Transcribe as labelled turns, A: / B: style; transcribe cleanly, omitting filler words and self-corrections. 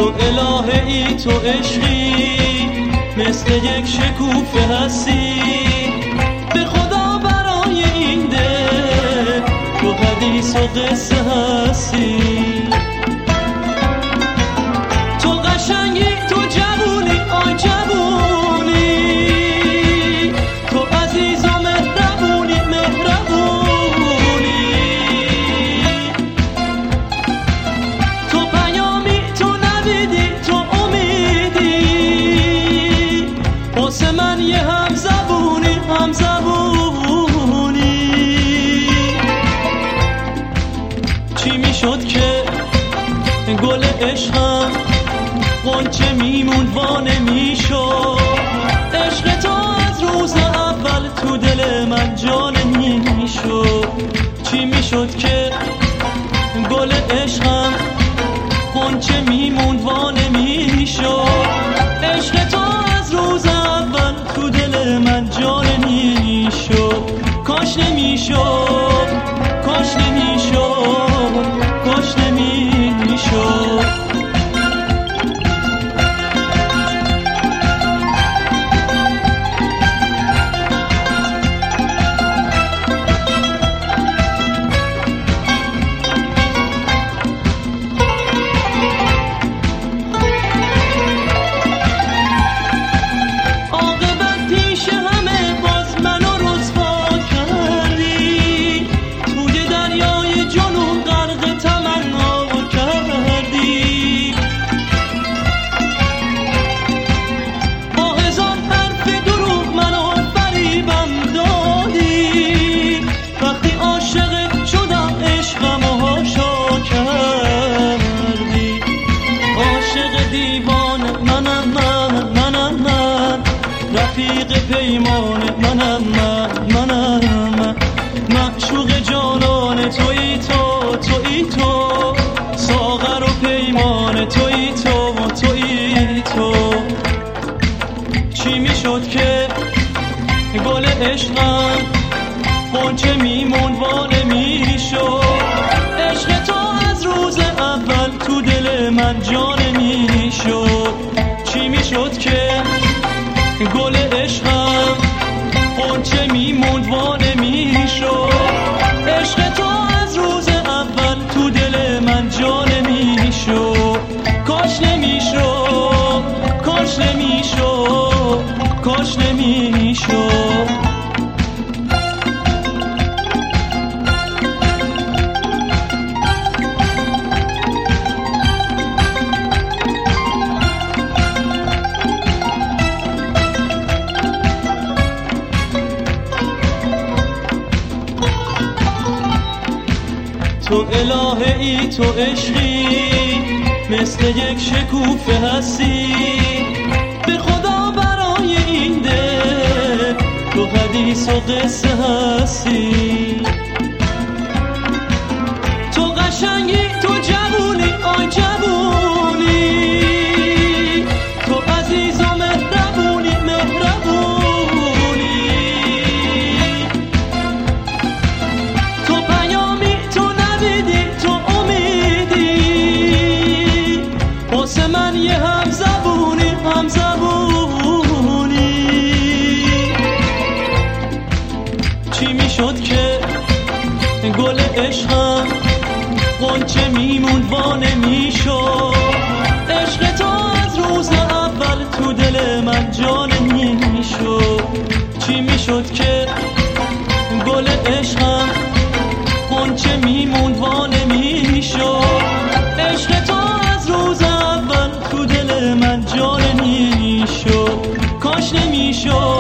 A: تو الهه‌ای، تو عشقی، مثل یک شکوفه هستی. به خدا برای این دل تو حدیث و قصه هستی. تو قشنگی، تو جوونی، آی جوونی، تو عزیز و مهربونی، مهربونی. تو پیامی، تو نویدی، تو امیدی، واسه من یه همزبونی، همزبونی. چی میشد که گل عشقم غنچه میموند وا نمیشد؟ عشق تو از روز اول تو دل من جان میشد. چی میشد که گل عشقم غنچه میموند وا نمیشد؟ عشق تو از روز اول تو دل من جان میشد. کاش نمیشد، کاش نمیشد، کاش نمیشد. رفیق پیمان منم من، معشوق جانان تویی تو، تویی تو، ساغر و پیمان تویی تو، تویی تو. چی میشد که گل عشقم غنچه میموند وا نمیشد؟ عشق تو از روز اول تو دل من جان میشد. چی میشد که گل عشقم غنچه میموند وا نمیشد؟ عشق تو از روز اول تو دل من جان میشد. کاش نمیشد، کاش نمیشد، کاش نمیشد. تو الهه‌ای، تو عشقی، مثل یک شکوفه هستی. به خدا برای این دل تو حدیث و قصه هستی. تو قشنگی، تو جوونی، آی جوونی، تو عزیز و مهربونی، مهربونی. تو پیامی، تو نویدی، تو امیدی، واسه من یه همزبونی، همزبونی. چی میشد که گل عشقم غنچه میموند وا نمیشد؟ عشق تو از روز اول تو دل من جان میشد. چی میشد که گل عشقم غنچه میموند وا نمیشد؟ عشق تو از روز اول تو دل من جان میشد. کاش نمیشد،